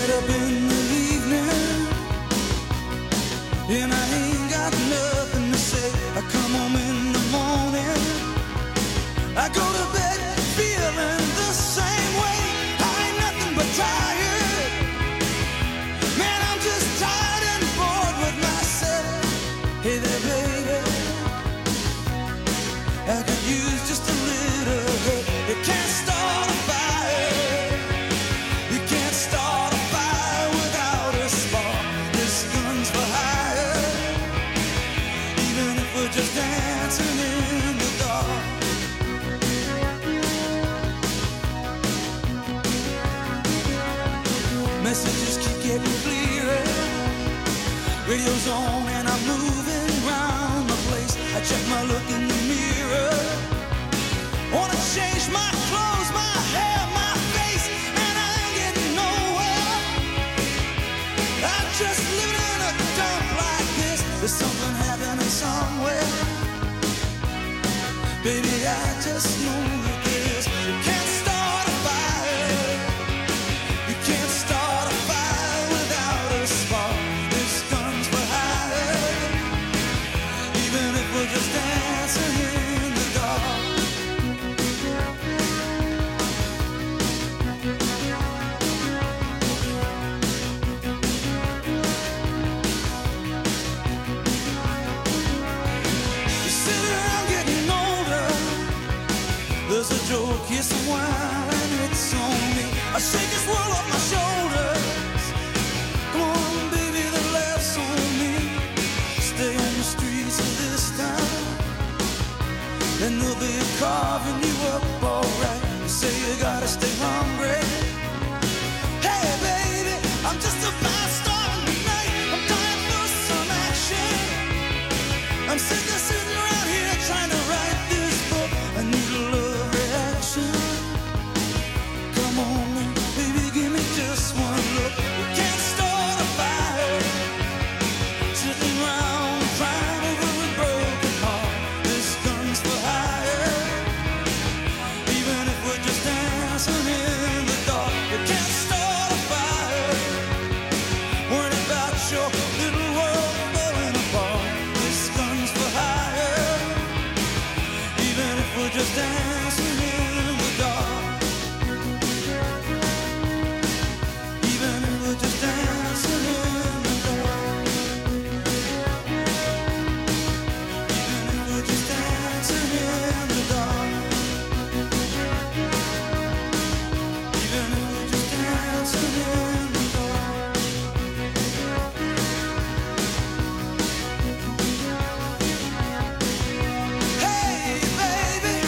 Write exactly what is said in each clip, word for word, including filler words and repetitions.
get up in the evening and I ain't got nothing to say. I come home in the morning, I go to bed feeling the same way. I ain't nothing but tired. Man, I'm just tired and bored with myself. Hey there, baby, I could use just a little help. You can't start a fire. You can't start a fire without a spark. This gun's for hire. Even if we're just dancing in the dark. Messages keep getting clearer. Radio's on and I'm moving around the place. I check my look in the mirror. Wanna change my clothes, my hair, my face, and I ain't getting nowhere. I'm just living in a dump like this. There's something happening somewhere. Baby, I just know that this. You can't start a fire. You can't start a fire without a spark. This gun's for hire. Even if we're just dancing in the dark. You sit around getting older. There's a joke, yes, a wine, it's on me. I shake this world off my shoulders. Come on, baby, the laughs on me. Stay on the streets of this town, and they'll be carving you up alright. You say you gotta stay hungry. Hey, baby, I'm just a fast star tonight. I'm dying for some action. I'm sick of sitting around here trying to write this book. I need a love reaction. Come on, baby, give me just one look. We can't start a fire, sitting around crying over a broken heart. This gun's for hire. Even if we're just dancing in the dark, we can't start a fire. Worrying about your little world falling apart. This gun's for hire. Even if we're just dancing in the dark. Even if we're just dancing in the dark. Even if we're just dancing in the dark. Even if we're just dancing in the dark. Hey, baby.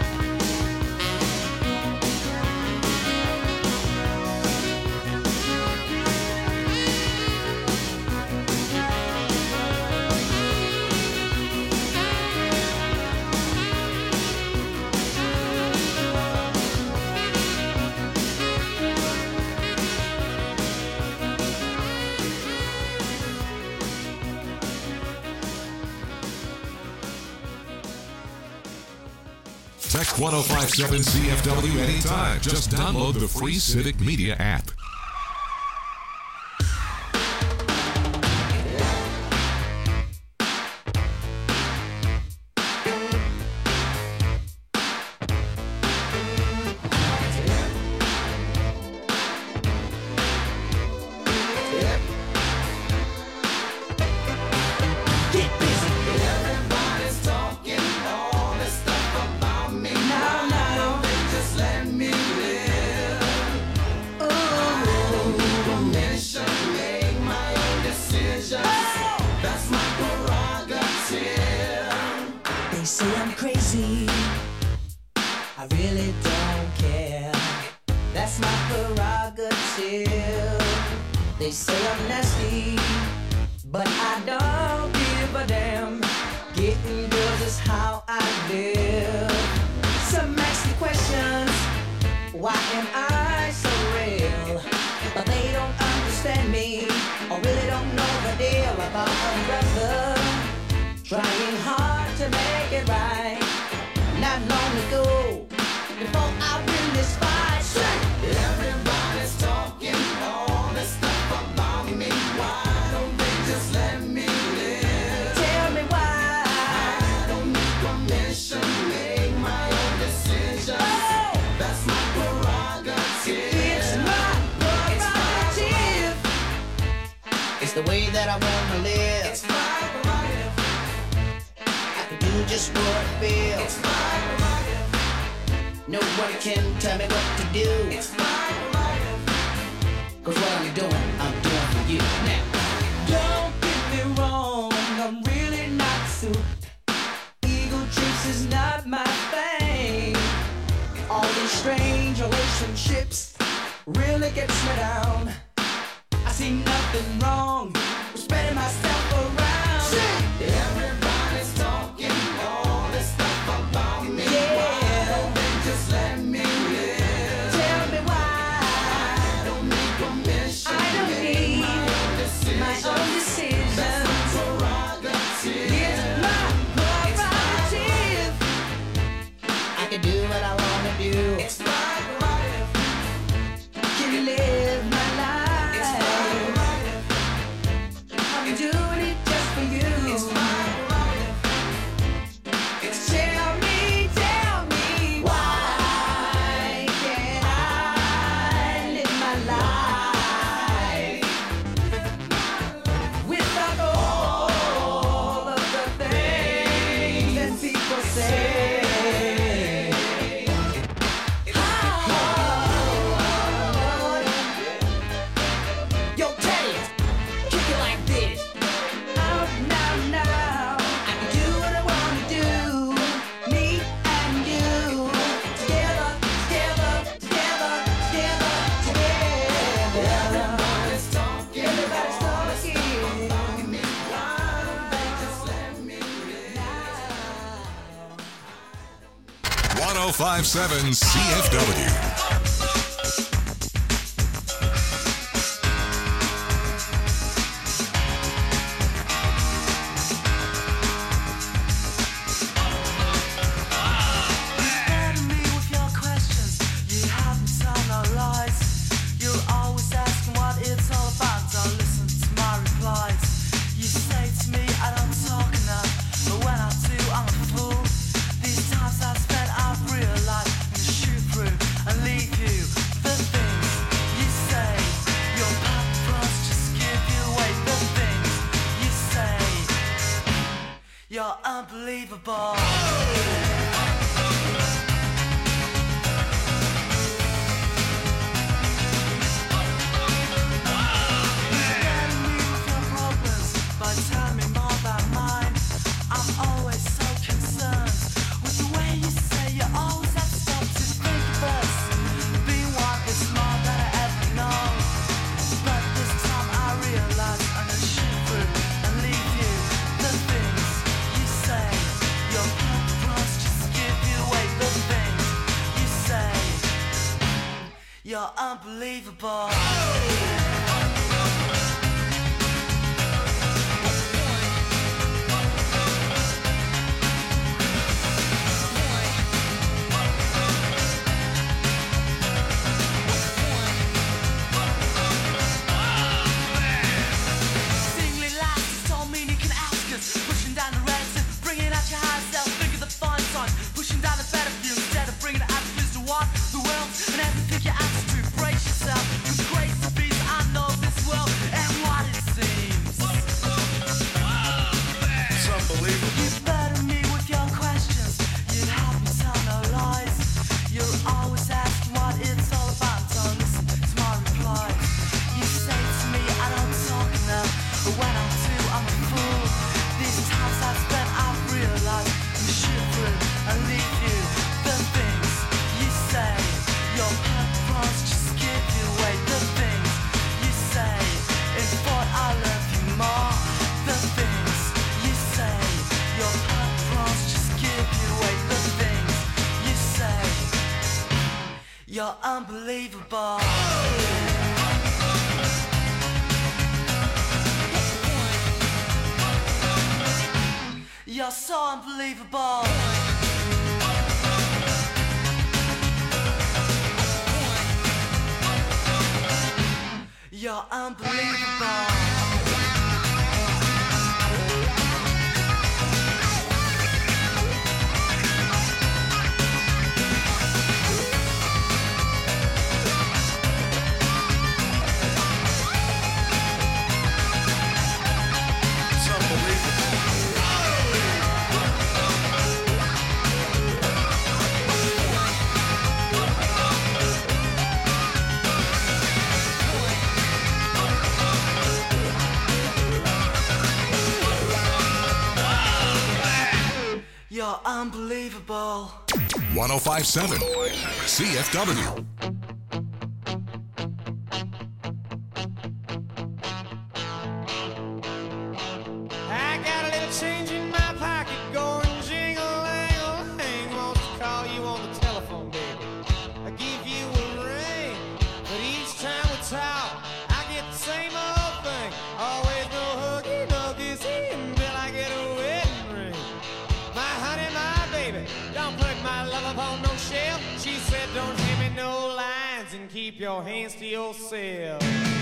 Text one oh five seven C F W anytime. Just download the free Civic Media app. Everybody's talking all this stuff about me. Now, now, they just let me live. Oh, permission to make my own decisions. That's my prerogative. They say I'm crazy, I really don't care. That's my prerogative. They say I'm nasty, but I don't give a damn. Getting girls is how I live. Some ask me questions, why am I so real? But they don't understand me, or really don't know the deal about a brother trying hard to make it right. Not long ago, before I win this fight, Everybody's talking all this that I wanna live. It's my prerogative. I can do just what I feel. It's my prerogative. No one can tell me what to do. It's my prerogative. Cause what I'm doing, I'm doing for you. Now, don't get me wrong, I'm really not suit. Ego trips is not my thing. All these strange relationships really gets me down. I see nothing wrong with spreading myself around. Everybody's talking all this stuff about me. Yeah. Why don't they just let me live? Tell me why. I don't need permission. I don't Make need my own decision. my own decisions. That's my prerogative. It's my prerogative. I can do what I wanna do. It's my prerogative. Can live my life. It's my prerogative. I'm doing it just for you. It's my prerogative. It's Tell me, tell me, why can't I live my life without all of the things that people say? Yo, Teddy, kick it like this. Now, now, now, I can do what I wanna do. Me and you, together, together, together, together, together. Everybody's talking Everybody's all this stuff talking. about me. Why don't they just let me live? one oh five point seven C F W. Burden me with your questions. You haven't told no lies. You're always asking what it's all about. Don't listen to my replies. You say to me I don't talk enough, but when I do, I'm a fool. These times I've spent, I've realized I'm gonna shoot through and leave you. The things you say, your paparazzi just give you away. The things you say, you're unbelievable. Burden me with your problems, but tell me more about mine. I'm always so concerned with the way you say you always have to stop to think of us. Being one is more than I ever know, but this time I realize I'm gonna shoot through and leave you. The things you say, your paparazzi just give you away. The things you say, you're unbelievable. Singly lies don't mean you can ask us. Pushing down the relative, bringing out your higher self. Think of the fun times, pushing down the better view instead of bringing the attitudes to what the world and everything you ask to. Brace yourself, with grace to be. I know this world and what it seems. It's unbelievable. You burden me with your questions. You haven't told no lies. You're always asking what it's all about. Don't listen to my replies. You say to me I don't talk enough, but when I do, I'm a fool. These times I've spent, I've realized I'm shoot through and leave you. The things you say, your paparazzi just give you away. The things you say, in thought I love you more. The things you say, your paparazzi just give you away. The things you say, you're unbelievable. You're so unbelievable. You're unbelievable. Unbelievable. one oh five point seven C F W. I got a little change in my pocket going jingle-lang-a-lang. Wants to call you on the telephone, baby. I give you a ring, but each time we talk, I get the same old thing. Always no huggy, no kissy until I get a wedding ring. My honey, my baby, don't put my love upon no shelf. She said, don't hand me no lines and keep your hands to yourself.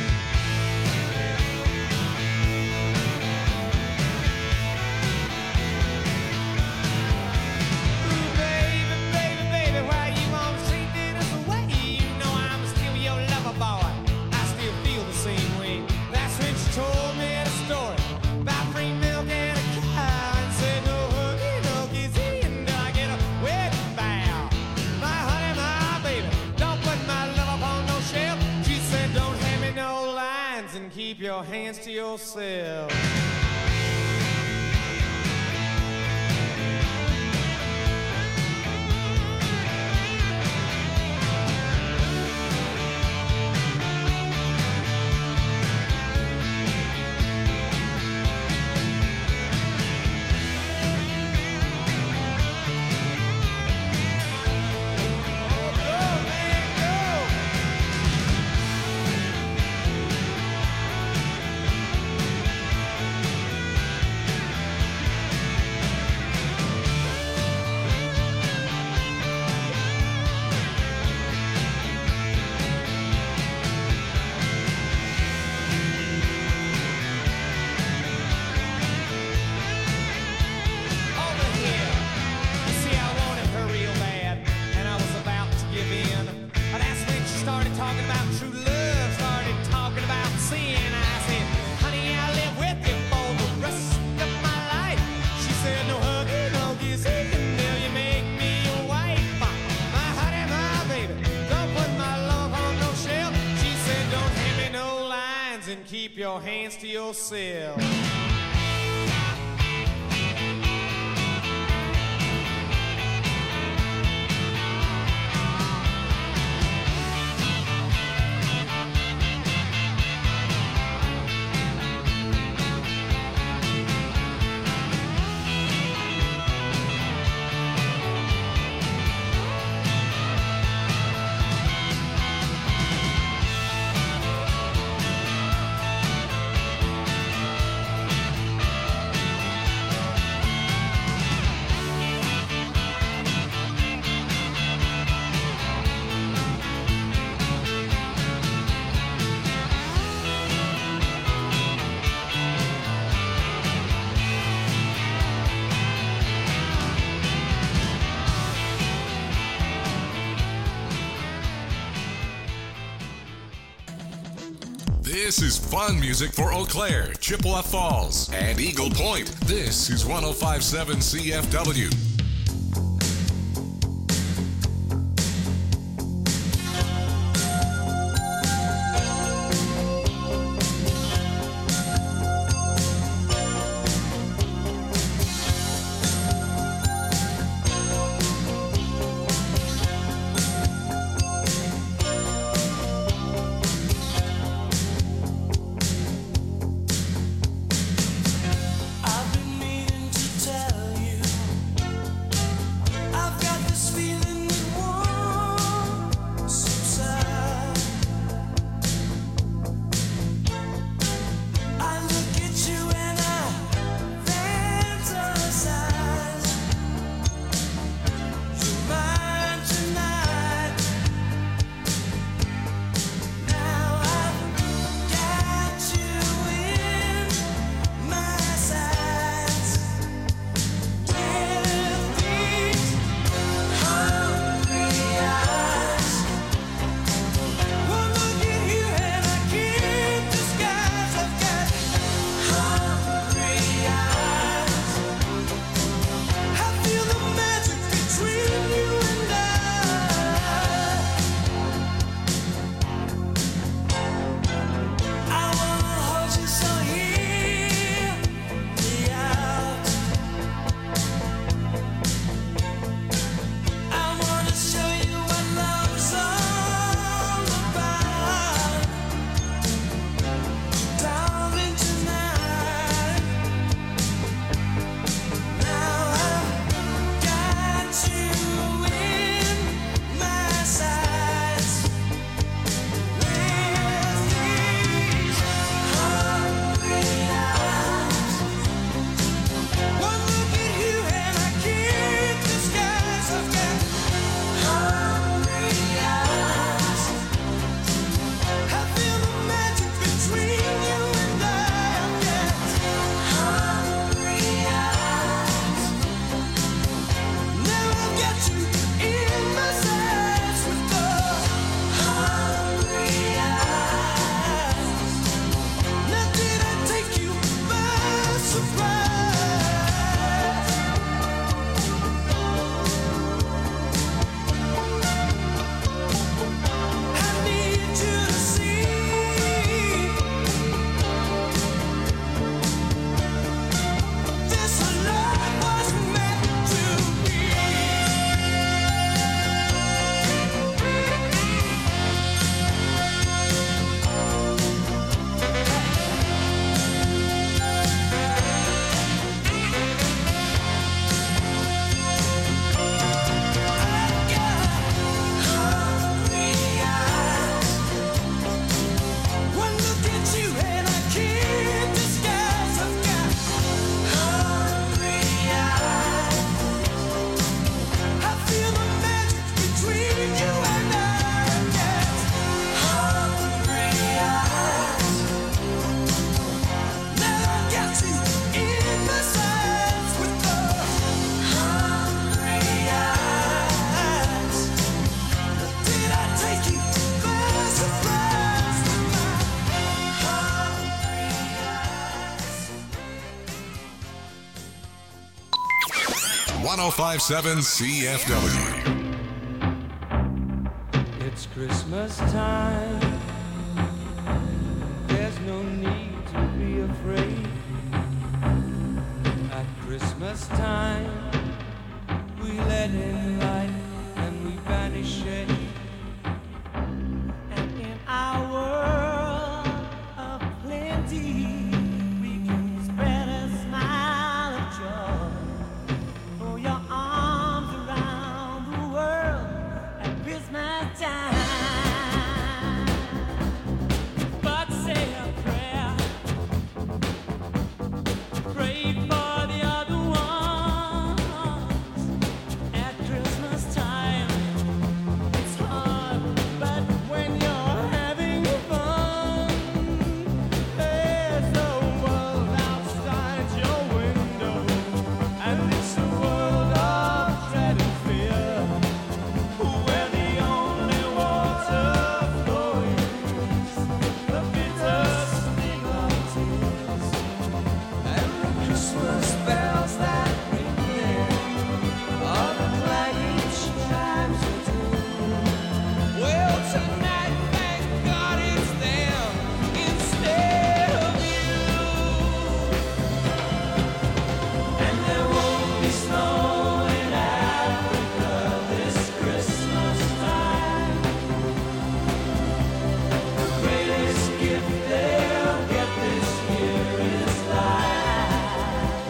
Keep your hands to yourself. Keep your hands to yourself. This is fun music for Eau Claire, Chippewa Falls, and Eagle Point. This is one oh five point seven C F W. I've been meaning to tell you oh five point seven C F W. It's Christmas time. There's no need to be afraid. At Christmas time, we let in light and we banish shade. And in our world of plenty, we can spread a smile of joy. Throw your arms around the world at Christmas time. But say a prayer, pray for the other ones. At Christmas time, it's hard, but when you're having fun, there's a world outside your window, and it's a world of dread and fear, where the only water flowing is the bitter sting of tears, and the Christmas bells that ring there are the clanging chimes of doom. Well, tonight, thank God it's them instead of you. And there won't be snow in Africa this Christmas time. The greatest gift they'll get this year is life.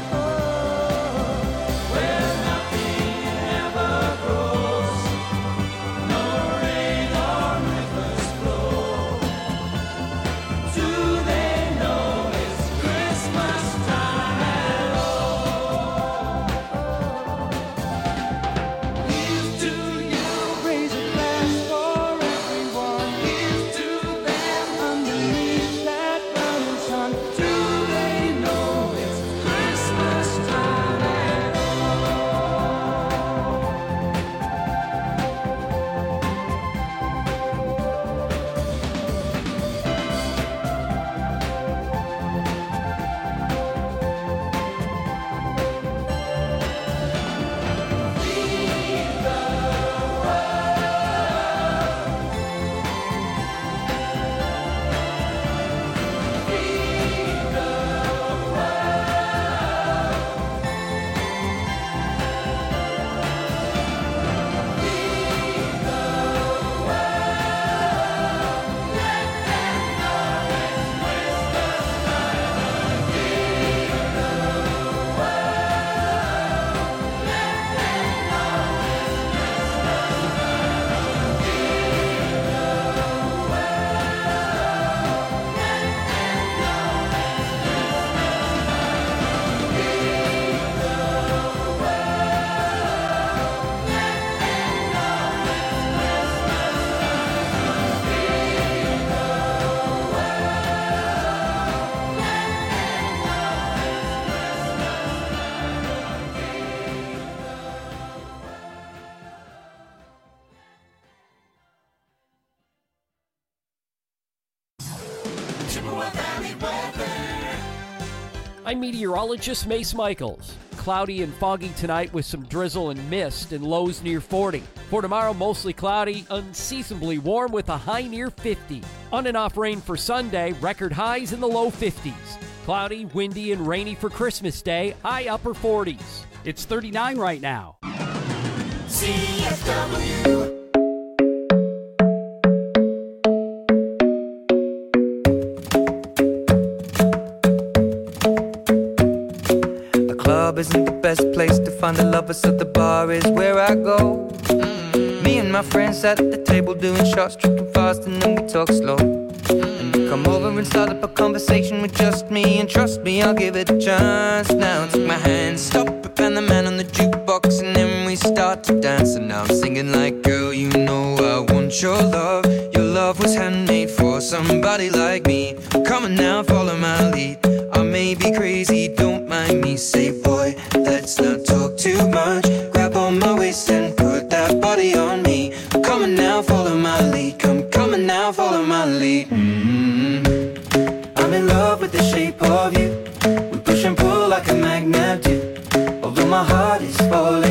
Oh, where nothing ever grows, no rain or rivers flow. Do they know it's Christmas time at all? Here's to you, raise a glass for everyone. Here's to them underneath that burning sun. Do they know it's Christmas time at all? I'm meteorologist Mace Michaels. Cloudy and foggy tonight with some drizzle and mist and lows near forty. For tomorrow, mostly cloudy, unseasonably warm with a high near fifty. On and off rain for Sunday, record highs in the low fifties. Cloudy, windy, and rainy for Christmas Day, high upper forties. It's thirty-nine right now. C F W. The club isn't the best place to find a lover, so the bar is where I go. Mm. Me and my friends at the table doing shots, tripping fast, and then we talk slow. And you come over and start up a conversation with just me, and trust me, I'll give it a chance. Now take my hand, stop it, and the man on the jukebox, and then we start to dance. And now I'm singing like, girl, you know I want your love. Your love was handmade for somebody like me. Come on now, follow my lead. I may be crazy, don't mind me. Say, boy, let's not talk too much. Grab on my waist and put that body on me. Come on now, follow my lead. Come, come on now, follow my lead. Mm-hmm. I'm in love with the shape of you. We push and pull like a magnet do. Although my heart is falling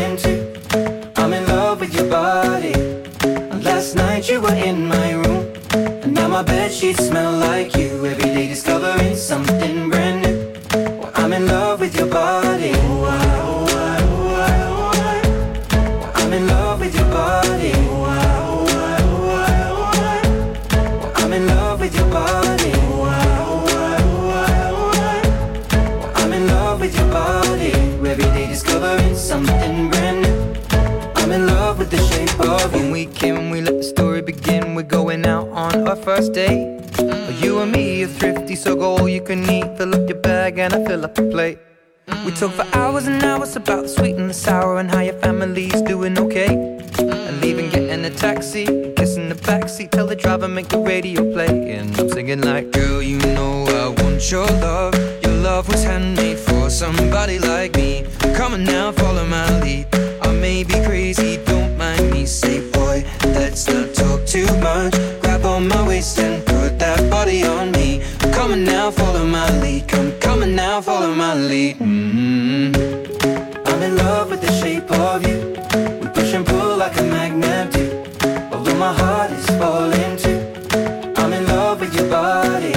were in my room, and now my bedsheets smell like you. Every day discovering something brand new. Well, I'm in love with your body. Oh, I, oh, I, oh, I, oh, I. Well, I'm in love with your body. Oh, I, oh, I, oh, I, oh, I. Well, I'm in love with your body. Oh, I, oh, I, oh, I, oh, I. Well, I'm in love with your body. Every day discovering something brand new. I'm in love with the shape of you. When we came, we let the story begin. We're going out on our first date. mm. You and me are thrifty, so go all you can eat. Fill up your bag and I fill up the plate. mm. We talk for hours and hours about the sweet and the sour, and how your family's doing okay. mm. And leaving, getting a taxi, kissing the backseat, tell the driver make the radio play. And I'm singing like, girl, you know I want your love. Your love was handmade for somebody like me. Come on now, follow my lead. I may be crazy, don't mind me. Say, boy, let's not talk too much. Grab on my waist and put that body on me. Come on now, follow my lead. Come, come on now, follow my lead. mm-hmm. I'm in love with the shape of you. We push and pull like a magnet do. Although my heart is falling too. I'm in love with your body.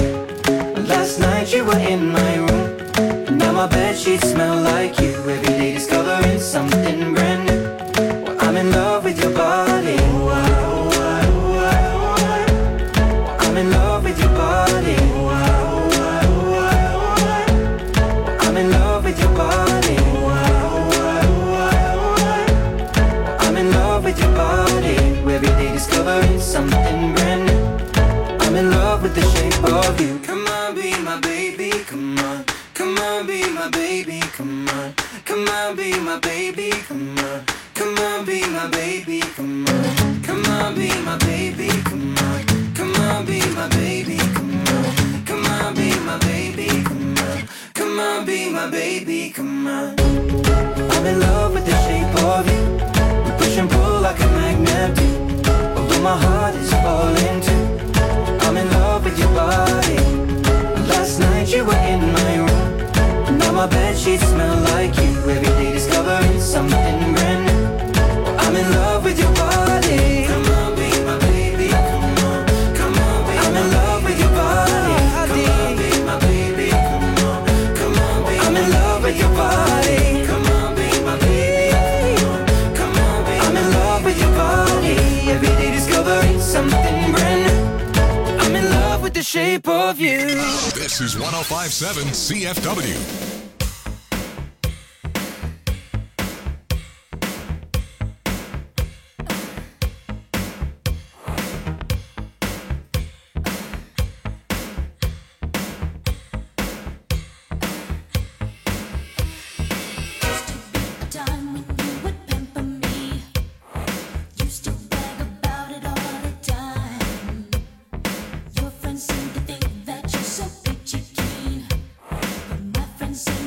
Last night you were in my room, and now my bedsheets smell like you. Every day discovering something brand new. Well, I'm in love with your body. Oh, I, oh, I, oh, I, oh, I. Well, I'm in love with your body. Oh, I, oh, I, oh, I, oh, I. Well, I'm in love with your body. Oh, I, oh, I, oh, I, oh, I. Well, I'm in love with your body. Every day discovering something brand new. I'm in love with the shape of you. Come on, be my baby, come on. Come on, be my baby, come on. Come on, be my baby, come on. Come on, be my baby, come on. Come on, be my baby, come on. Come on, be my baby, come on. Come on, be my baby, come on. Come on, be my baby, come on. I'm in love with the shape of you. We push and pull like a magnet do. Although my heart is falling too. I'm in love with your body. Last night you were in my room, now my bedsheets smell like you. Every day discovering something brand new. Well, I'm in love with your body. Come on, be my baby, come on. Come on, be I'm in love with your body. Come on, be my baby, come on. Come on, be I'm in love with your body. Come on, be my baby, come on. Come on, be I'm in love with your body. Every day discovering something brand new. I'm in love with the shape of you. This is one oh five point seven C F W. Seem to think that you're so peachy keen, but my friends seem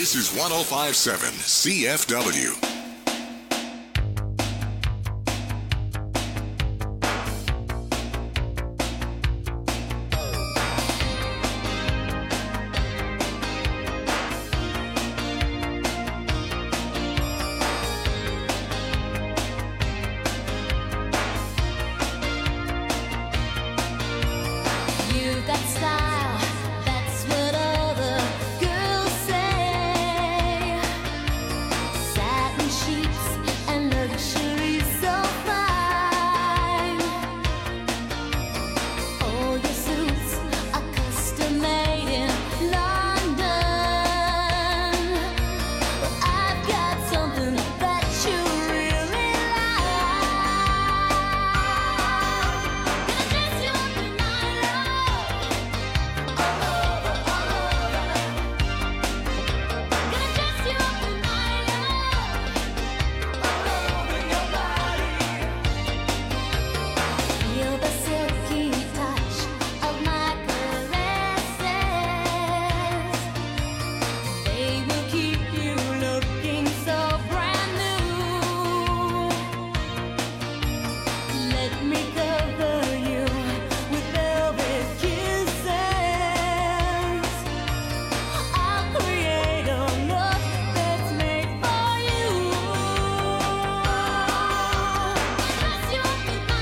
This is one oh five point seven C F W. You've got style, that's what all the girls say. Satin sheets and luxury so fine. All your suits are custom made in London. Well, I've got something that you really like. Gonna dress you up in my Feel the silky touch of my caresses. They will keep you looking so brand new. Let me cover you with velvet kisses. I'll create a look that's made for you. Dress you up in my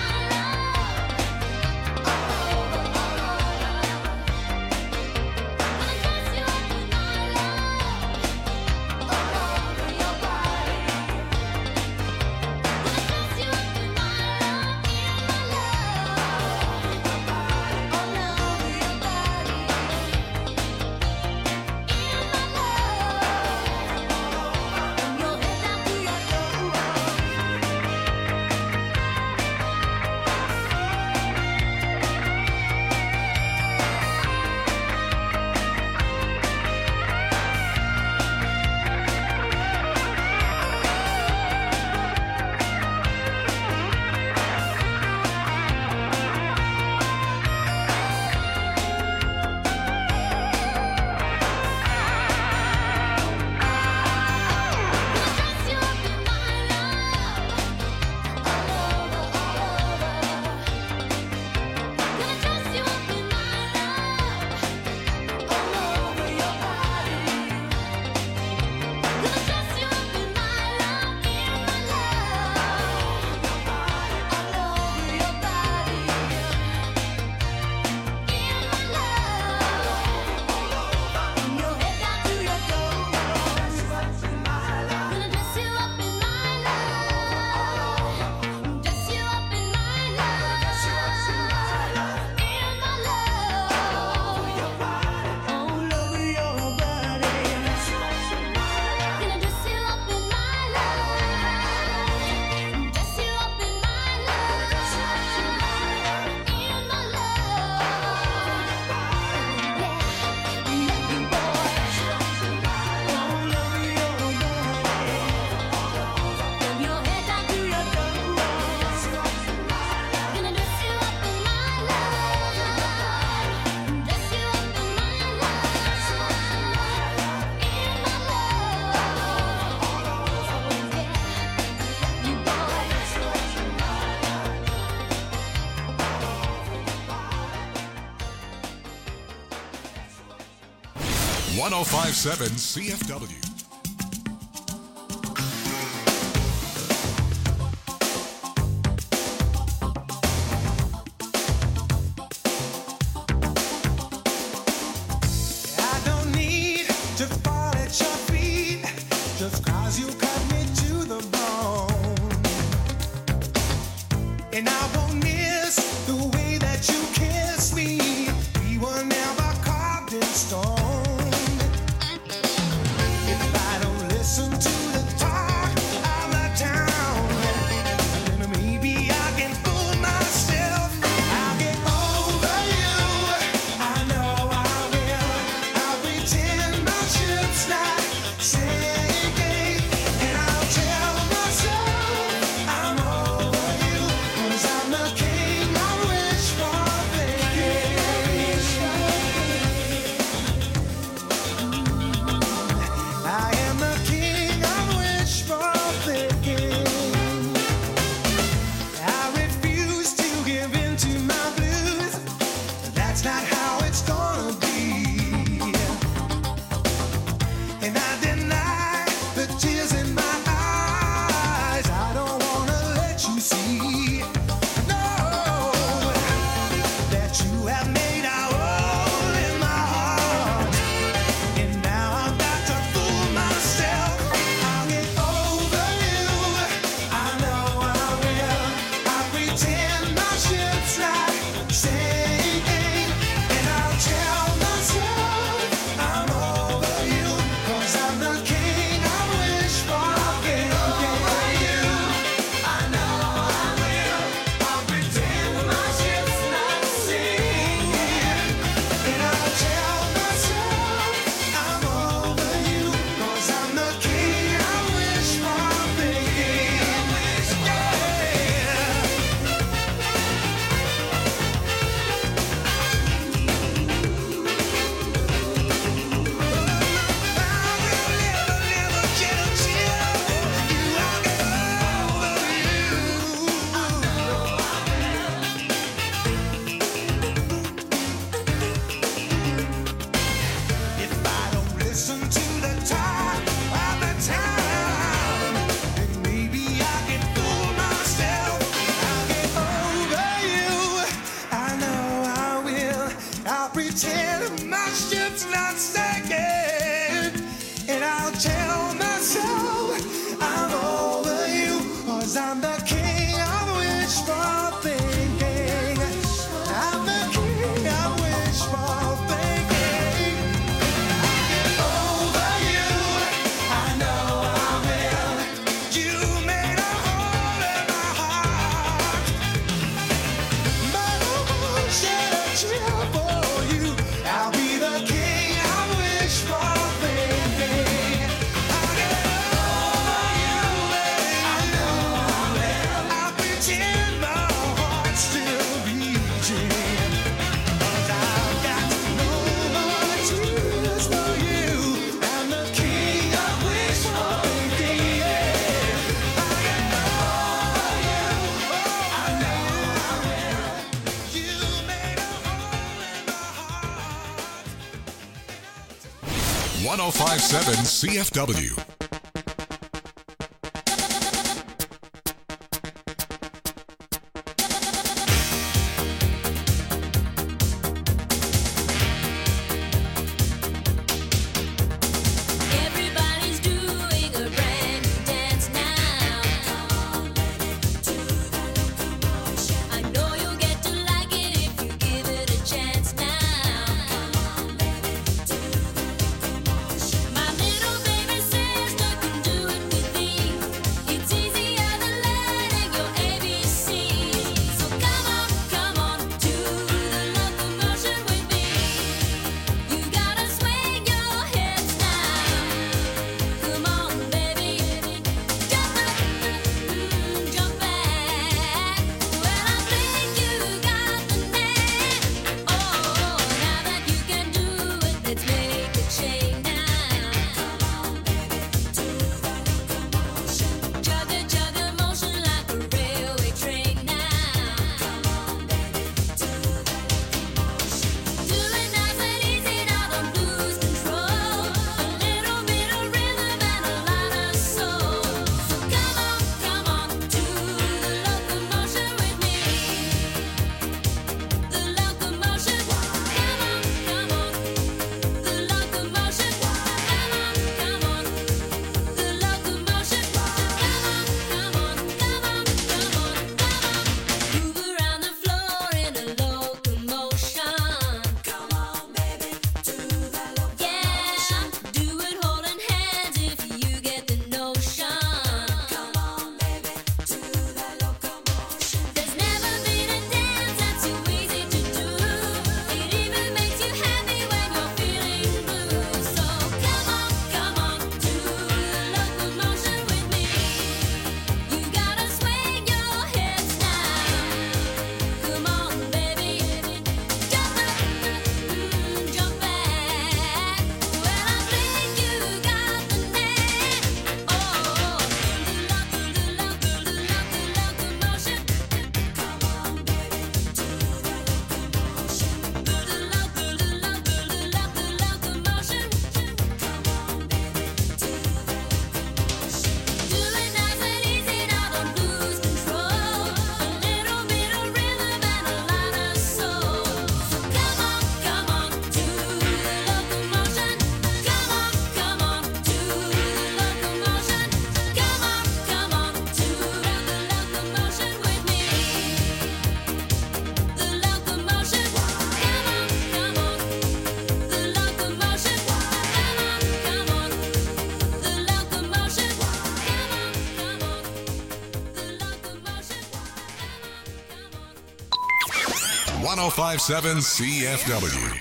one oh five point seven C F W. I don't need to fall at your feet just 'cause you cut me to the bone. And I won't miss the way that you kiss me. We were never carved in stone. If I don't listen to the talk of the town, then maybe I can fool myself. I'll get over you. I know I will. I'll pretend my ship's not sinking, and I'll tell myself I'm over you, 'cause I'm the king. pretend my ship's not sinking, and I'll tell myself I'm over you, 'cause I'm the king I wish for thinking. I know I will. I'll pretend my ship's not sinking, and I'll tell myself I'm over you, 'cause I'm the king I wish for thinking. If I don't listen to the talk of the town, then maybe I can fool myself. I'll get over you. I know I will. I'll pretend my ship's not sinking, and I'll tell myself I'm over you, 'cause I'm the king I wish for thinking. I'm the king I wish for thinking. Over you, I know I will. You made a hole in my heart, but I won't shed a tear for you. I'll be the king I wish for thinking. I'll get over you, I know I will. I'll pretend my heart's still beating, 'cause I've got no more tears for you. I'm the king I wish for thinking. Yeah. I get over you, oh, I know I will. You made a hole in my heart. one oh five point seven C F W. Everybody's doing a brand new dance now. I know you'll get to like it if you give it a chance now. My little baby says one oh five point seven C F W.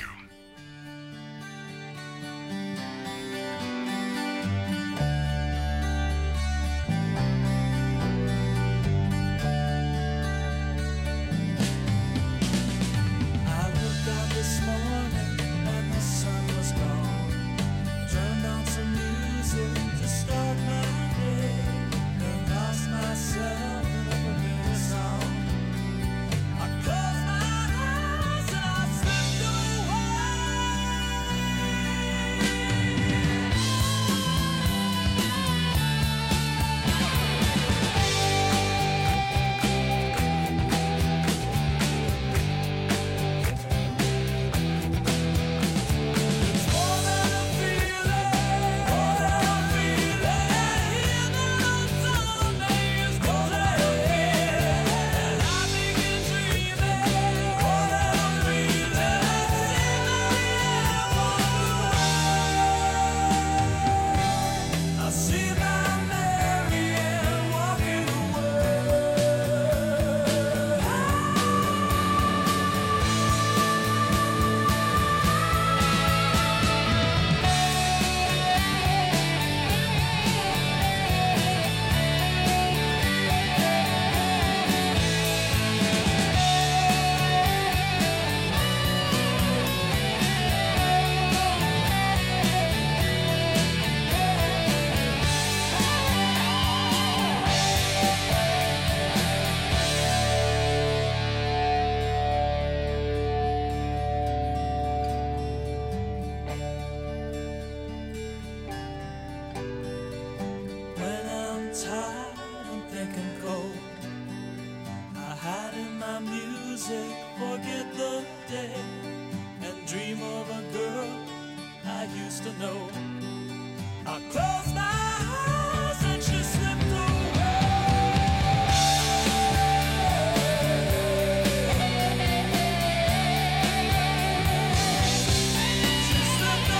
I looked out this morning and the sun was gone. Turned on some music to start my day and lost myself in a familiar song. I closed my eyes and I slipped I see my Marianne walking when I'm tired and thinking cold. I hide in my music, forget the day, and dream of a girl I used to know. I close my eyes and she slipped away. She slipped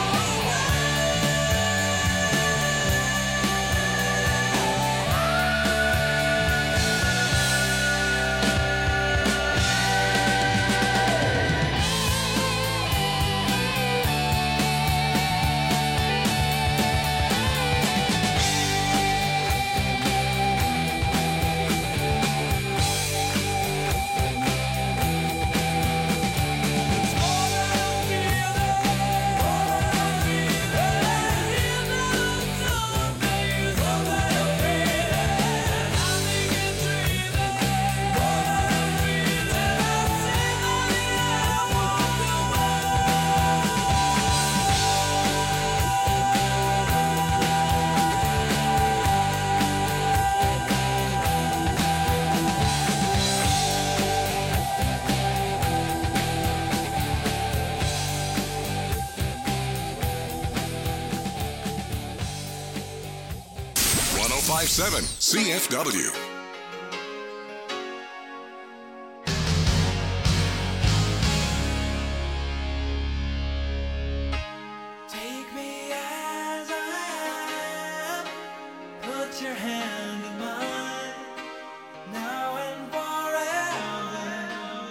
one oh five point seven C F W. Take me as I am, put your hand in mine, now and forever.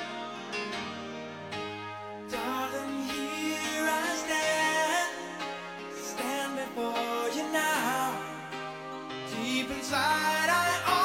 Darling, here I stand, stand before you now. Deep inside I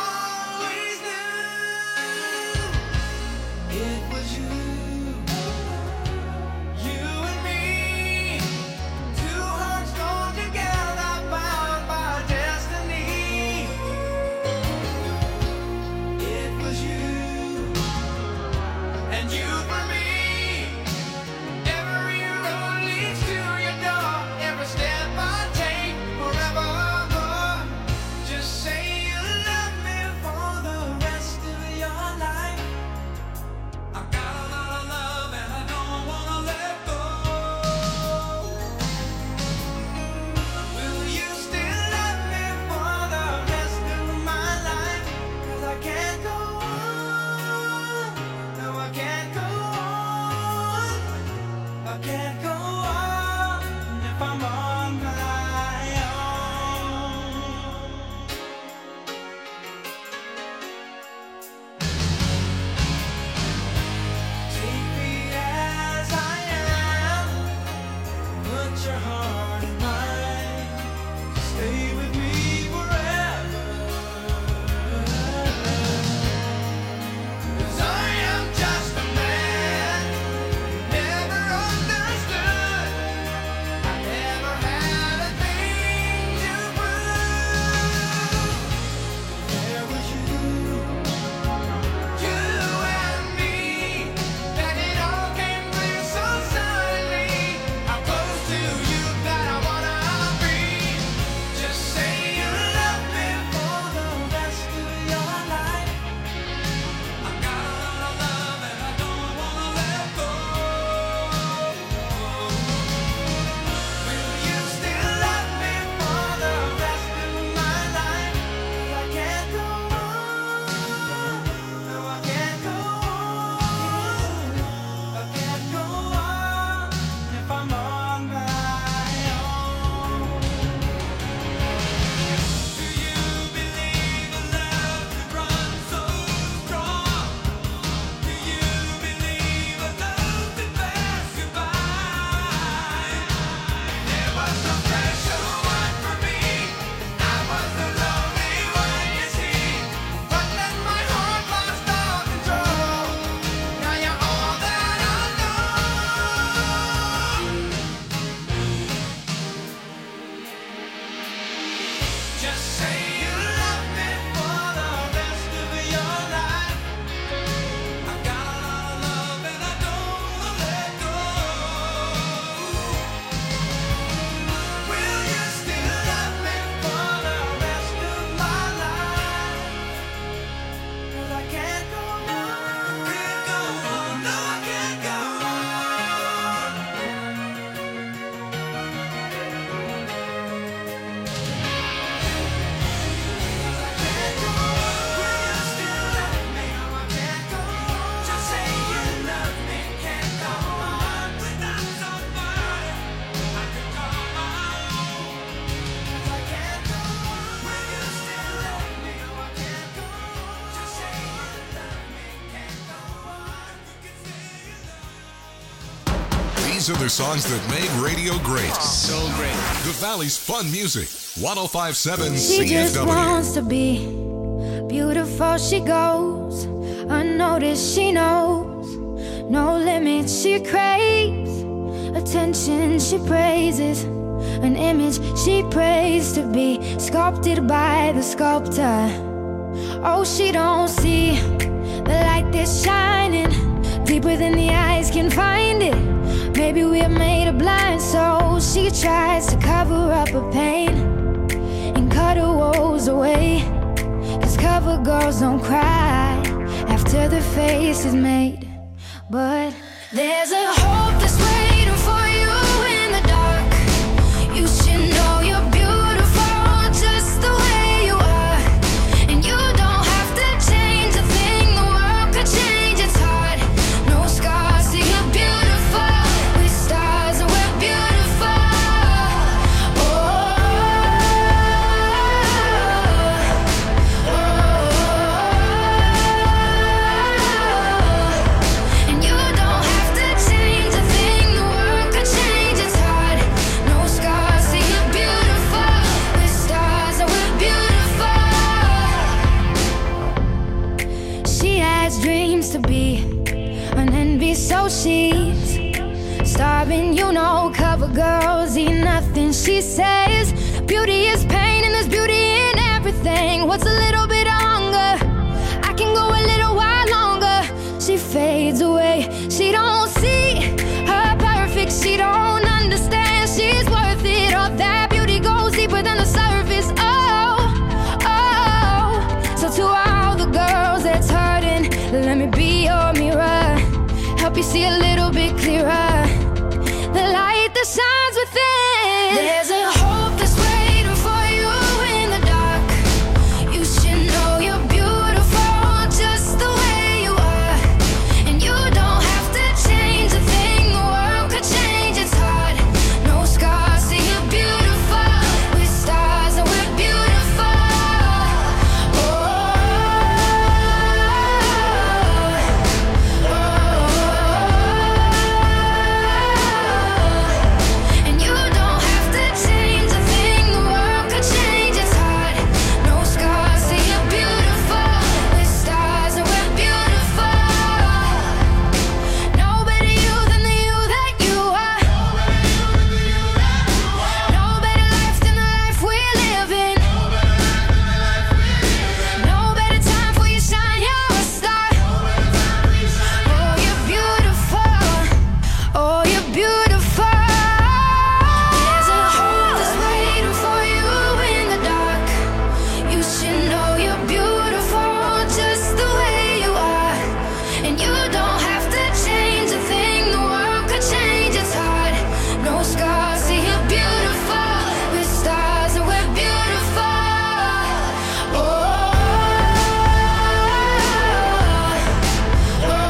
These are the songs that made radio great. So great. The Valley's fun music. ten fifty-seven She C F just W. wants to be beautiful. She goes unnoticed. She knows no limits. She craves attention. She praises an image she prays to be sculpted by the sculptor. Oh, she don't see the light that's shining deeper than the eyes can find it. Maybe we're made of blind souls. She tries to cover up her pain and cut her woes away. Cause cover girls don't cry after the face is made. But there's a hope that's waiting for you in the dark. You should know you're beautiful just the way you are. And you don't have to change a thing. The world could change its heart. No scars, see you're beautiful. With stars and we're beautiful. Oh, oh, oh. And you don't have to change a thing. The world could change its heart. No scars, see you're beautiful. With stars and we're beautiful. She has dreams to be an envy, so she's starving. You know, cover girls eat nothing. She says beauty is pain and there's beauty in everything. What's a little bit of hunger? I can go a little while longer. She fades away. She don't see her perfect. She don't understand she's worth it. All that beauty goes deeper than the surface. Oh, oh. So to all the girls that's hurting, let me be your mirror. Help you see a little bit clearer. The light that shines within. There's a hope that's waiting for you in the dark. You should know you're beautiful just the way you are. And you don't have to change a thing. The world could change its heart. No scars, see you're beautiful. With stars and we're beautiful. Oh, oh, oh. And you don't have to change a thing. The world could change its heart. No scars, see you're beautiful. With stars and we're beautiful. No better you than the you that you are. No better life than the life we're living. No better time for you shine, you're a star. Oh, you're beautiful. Oh, you're beautiful. There's a hope that's waiting for you in the dark. You should know you're beautiful just the way you are. And you don't have to change a thing. The world could change its heart. No scars, see you're beautiful. With stars and we're beautiful. Oh, oh, oh.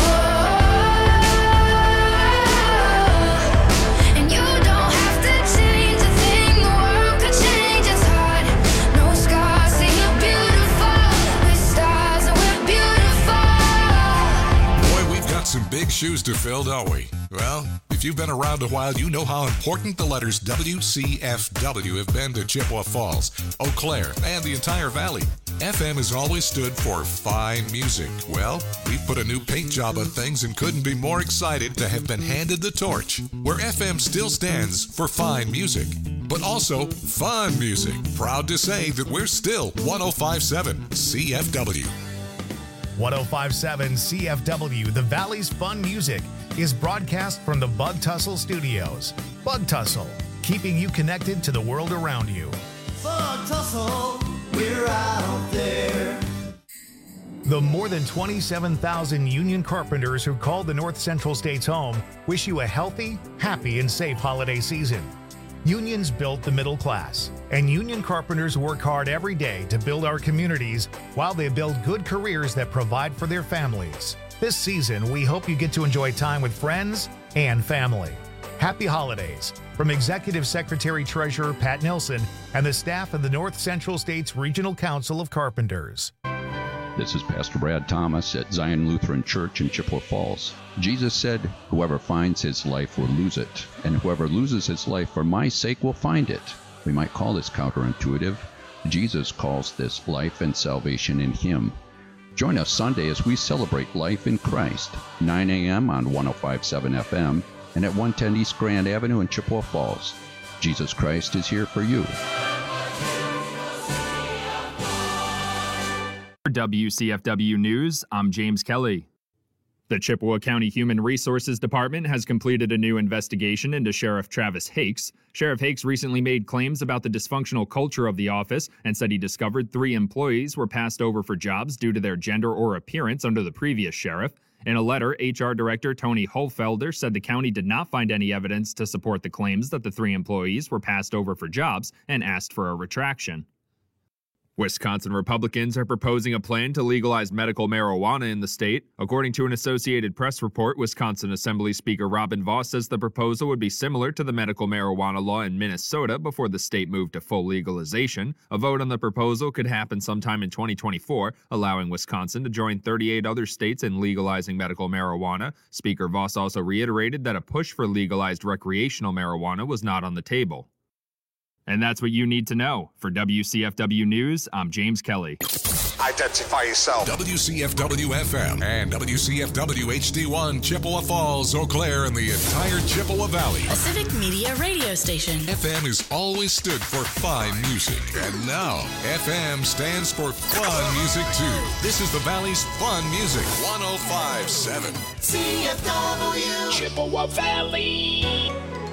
And you don't have to change a thing. The world could change its heart. No scars, see you're beautiful. With stars and we're beautiful. Boy, we've got some big shoes to fill, don't we? Well, if you've been around a while, you know how important the letters W C F W have been to Chippewa Falls, Eau Claire, and the entire valley. F M has always stood for fine music. Well, we've put a new paint job on things and couldn't be more excited to have been handed the torch, where F M still stands for fine music, but also fun music. Proud to say that we're still ten fifty-seven C F W. ten fifty-seven C F W, the Valley's fun music, is broadcast from the Bug Tussle Studios. Bug Tussle, keeping you connected to the world around you. Bug tussle, we're out there. The more than twenty-seven thousand union carpenters who call the North Central States home wish you a healthy, happy, and safe holiday season. Unions built the middle class, and union carpenters work hard every day to build our communities while they build good careers that provide for their families. This season, we hope you get to enjoy time with friends and family. Happy holidays from Executive Secretary Treasurer Pat Nilsson and the staff of the North Central States Regional Council of Carpenters. This is Pastor Brad Thomas at Zion Lutheran Church in Chippewa Falls. Jesus said, "Whoever finds his life will lose it, and whoever loses his life for my sake will find it." We might call this counterintuitive. Jesus calls this life and salvation in him. Join us Sunday as we celebrate life in Christ, nine a.m. on one oh five point seven F M and at one ten East Grand Avenue in Chippewa Falls. Jesus Christ is here for you. For W C F W News, I'm James Kelly. The Chippewa County Human Resources Department has completed a new investigation into Sheriff Travis Hakes. Sheriff Hakes recently made claims about the dysfunctional culture of the office and said he discovered three employees were passed over for jobs due to their gender or appearance under the previous sheriff. In a letter, H R Director Tony Holfelder said the county did not find any evidence to support the claims that the three employees were passed over for jobs and asked for a retraction. Wisconsin Republicans are proposing a plan to legalize medical marijuana in the state. According to an Associated Press report, Wisconsin Assembly Speaker Robin Vos says the proposal would be similar to the medical marijuana law in Minnesota before the state moved to full legalization. A vote on the proposal could happen sometime in twenty twenty-four, allowing Wisconsin to join thirty-eight other states in legalizing medical marijuana. Speaker Vos also reiterated that a push for legalized recreational marijuana was not on the table. And that's what you need to know. For W C F W News, I'm James Kelly. Identify yourself. W C F W F M and W C F W H D one, Chippewa Falls, Eau Claire, and the entire Chippewa Valley. A civic media radio station. F M has always stood for fine music. And now, F M stands for fun music, too. This is the Valley's fun music. one oh five point seven. C F W Chippewa Valley.